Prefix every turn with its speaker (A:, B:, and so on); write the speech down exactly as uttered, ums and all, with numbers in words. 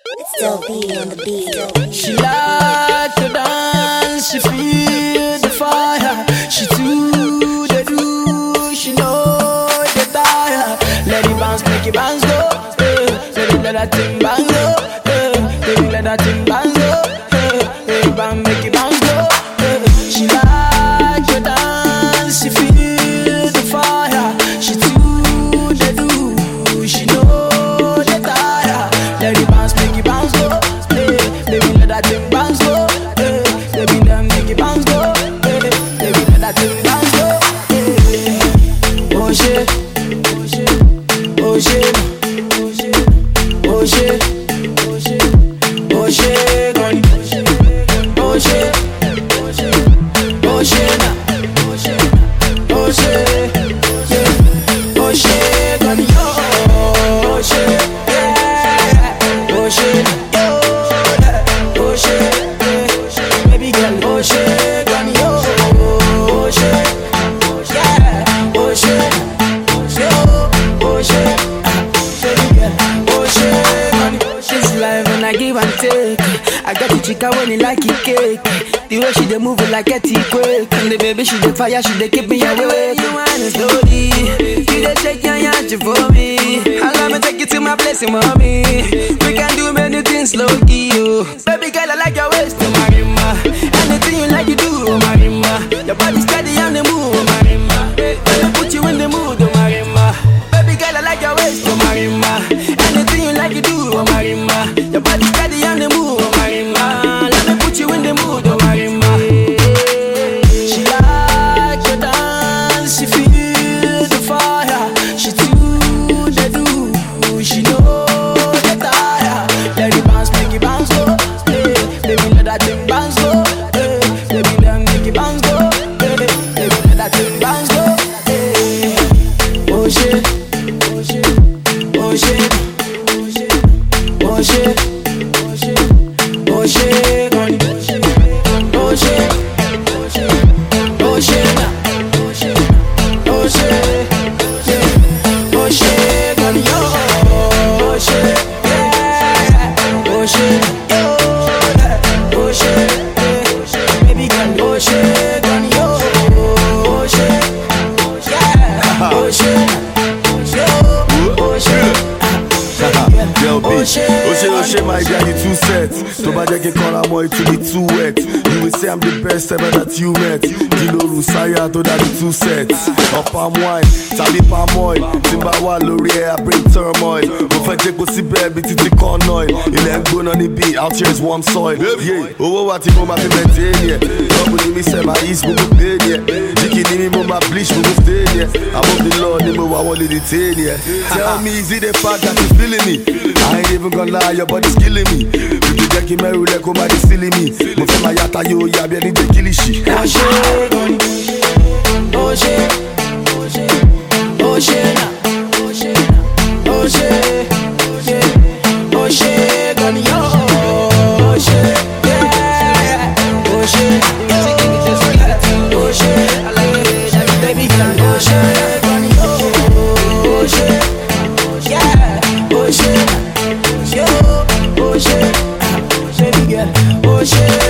A: Still be on the beat.
B: She like to dance, she feel the fire. She too the do, she know the tire. Let it bounce, make it bounce go. Hey, let it let that thing bounce go. Hey, baby, let that thing bounce go. Hey, hey, bounce, make it bounce go. Hey, she like to dance, she feel the fire. She too the do, she know the tire. Let it bounce, make it bounce go. Baby, let that thing bounce go. Hey, baby, let make it bounce go. Hey, baby, let that thing bounce go. Hey, oh shit, oh shit, oh shit, oh shit, oh shit, gone. Oh shit, oh shit, oh shit, oh shit, oh shit, oh shit, gone. Oh shit, yeah, oh shit. Oh shit, baby girl, oh shit, granny, oh shit, yeah, oh shit, oh shit, baby girl, oh shit, granny. This life when I give and take, I got the chica when it like it cake. The way she dey move it like a T-quake. And the baby she dey fire, she dey keep me awake. You want it slowly, you dey shake your yanchi for me. I let me take you to my place, mommy. We can do many things slow-key, yo. Baby girl, I like your waist, oh Marima. Anything you like you do, oh Marima. Your body steady on the move, oh Marima. Let me put you in the mood, oh Marima. Baby girl, I like your waist, oh Marima. Anything you like you do, oh Marima. Your body steady on the move, oh Marima. Let me put you in the mood, oh Marima. She like to dance, she feel the fire. She too the do, she know the tire. Let it bounce, make it bounce go. Hey, baby, let that thing bounce go. Hey, baby, let make it bounce go. Hey, baby, let that thing bounce go. Hey, oh shit, oh shit, oh shit, oh shit, oh shit, oh shit, gone. Oh shit, oh shit, oh shit, oh shit, oh shit, oh shit, gone. Oh shit, yeah, oh shit, oh shit, baby girl, oh shit, gone. Oh shit, yeah, oh shit, oh shit.
C: Yo, bitch, oh shit, oh shit, my guy, you too set. So bad you can call her more, it will be too wet. You will say I'm the best ever that you met. Kilo Rusaya, to that two sets. Up palm wine, tabi palm oil. Timbawa, L'Oreal, I bring turmoil. Go for Jake, go see baby, titi corn oil. You let go on the beat, out here is warm soil. Yeah, oh, what you want my pimenti, yeah. Double me say my east, go play, yeah. Jiki ni me, my bleach, go stay, yeah. I'm of the Lord, ni me, I want to detain, yeah. Tell me, is it the fact that you feeling me? I ain't even gonna lie, your body's killing me. If you get him, you let go, my silly me. Move my yata, yo, ya, be any de killing shit.
B: Oh shit, oh shit, oh shit, oh shit, oh shit, oh shit, oh shit, gone yo, oh shit, yeah, oh shit, oh shit, I like it, baby girl, oh shit, gone yo, oh shit, yeah, oh shit, yo, oh shit, baby girl, oh shit.